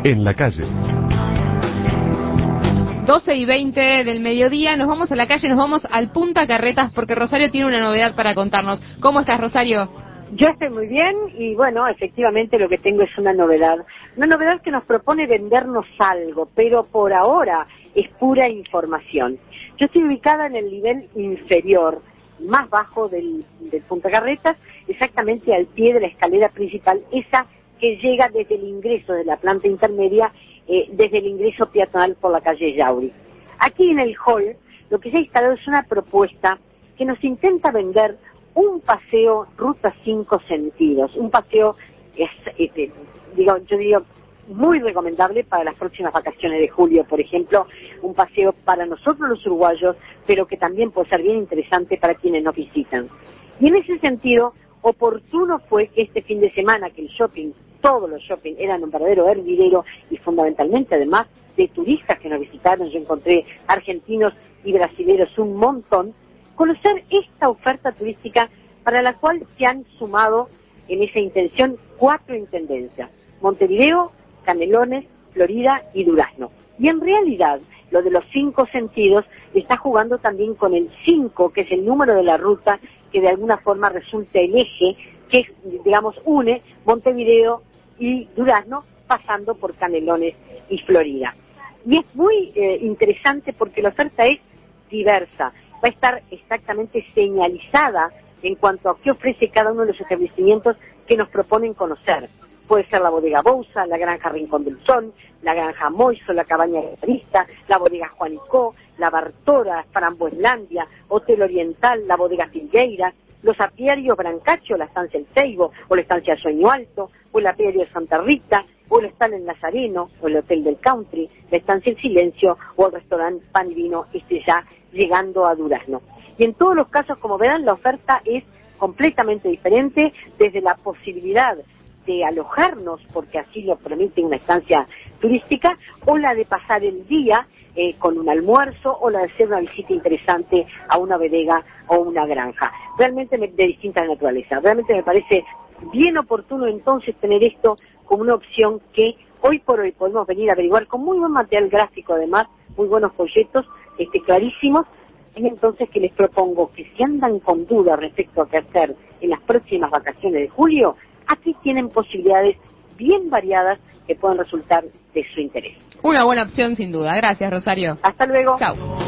en la calle. 12:20 del mediodía, nos vamos a la calle, nos vamos al Punta Carretas porque Rosario tiene una novedad para contarnos. ¿Cómo estás, Rosario? Yo estoy muy bien y bueno, efectivamente lo que tengo es una novedad que nos propone vendernos algo, pero por ahora es pura información. Yo estoy ubicada en el nivel inferior, más bajo del Punta Carretas, exactamente al pie de la escalera principal, esa que llega desde el ingreso de la planta intermedia, desde el ingreso peatonal por la calle Yauri. Aquí en el hall, lo que se ha instalado es una propuesta que nos intenta vender un paseo Ruta 5 Sentidos, un paseo, yo digo, muy recomendable para las próximas vacaciones de julio, por ejemplo, un paseo para nosotros los uruguayos, pero que también puede ser bien interesante para quienes nos visitan. Y en ese sentido, oportuno fue que este fin de semana, que el shopping, todos los shopping eran un verdadero hervidero y fundamentalmente además de turistas que nos visitaron, yo encontré argentinos y brasileños un montón, conocer esta oferta turística para la cual se han sumado en esa intención 4 intendencias: Montevideo, Canelones, Florida y Durazno. Y en realidad, lo de los 5 sentidos está jugando también con el 5, que es el número de la ruta que de alguna forma resulta el eje que, digamos, une Montevideo y Durazno, pasando por Canelones y Florida. Y es muy interesante porque la oferta es diversa, va a estar exactamente señalizada en cuanto a qué ofrece cada uno de los establecimientos que nos proponen conocer. Puede ser la bodega Bouza, la granja Rincón del Sol, la granja Moiso, la cabaña Guitarista, la bodega Juanicó, la Bartora, Frambueslandia, Hotel Oriental, la bodega Filgueira, los apiarios Brancaccio, la estancia El Ceibo, o la estancia Sueño Alto, o el apiario Santa Rita, o el hostal El Nazareno, o el hotel del Country, la estancia El Silencio, o el restaurante Pan y Vino, ya llegando a Durazno. Y en todos los casos, como verán, la oferta es completamente diferente, desde la posibilidad de alojarnos, porque así lo permite una estancia turística, o la de pasar el día con un almuerzo, o la de hacer una visita interesante a una bodega o una granja, realmente de distinta naturaleza. Realmente me parece bien oportuno entonces tener esto como una opción que hoy por hoy podemos venir a averiguar con muy buen material gráfico, además, muy buenos folletos, clarísimos. Y entonces que les propongo que si andan con dudas respecto a qué hacer en las próximas vacaciones de julio, aquí tienen posibilidades bien variadas que pueden resultar de su interés. Una buena opción sin duda. Gracias, Rosario. Hasta luego. Chau.